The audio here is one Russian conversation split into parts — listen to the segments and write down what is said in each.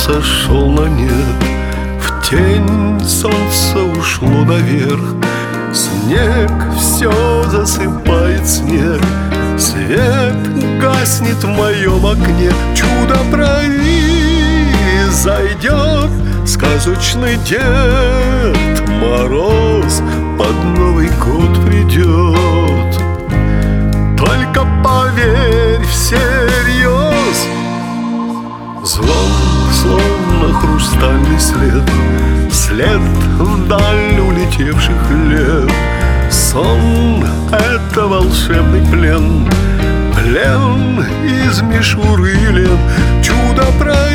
сошел на нет, в тень солнце ушло наверх. Снег все засыпает снег, свет гаснет в моем окне. Чудо произойдет, сказочный Дед Мороз под Новый год придет. Только поверь всерьез. Звон, словно хрустальный след, след вдаль улетевших лет. Сон — это волшебный плен, плен из мишуры лен. Чудо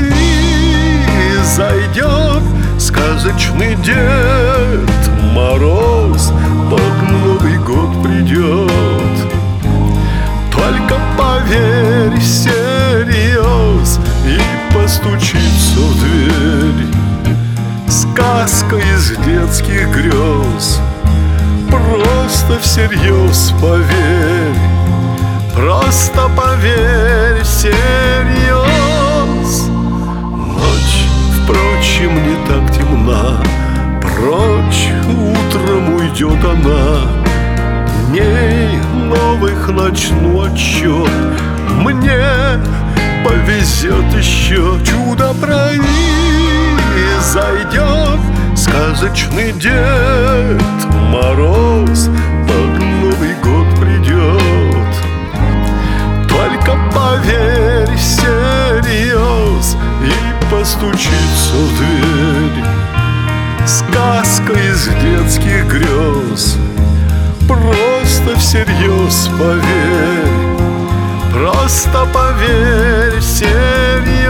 произойдет, сказочный Дед Мороз под Новый год придет. Только поверь всерьез и постучится в дверь. Сказка из детских грез, просто всерьез поверь, просто поверь всерьез. Ночь, впрочем, не так темна, прочь утром уйдет она. Дней новых начну отсчет, мне повезет еще. Чудо произойдет, сказочный Дед Мороз под Новый год придет. Только поверь всерьез и постучится в дверь. Сказка из детских грез, просто всерьез поверь, просто поверь всерьез.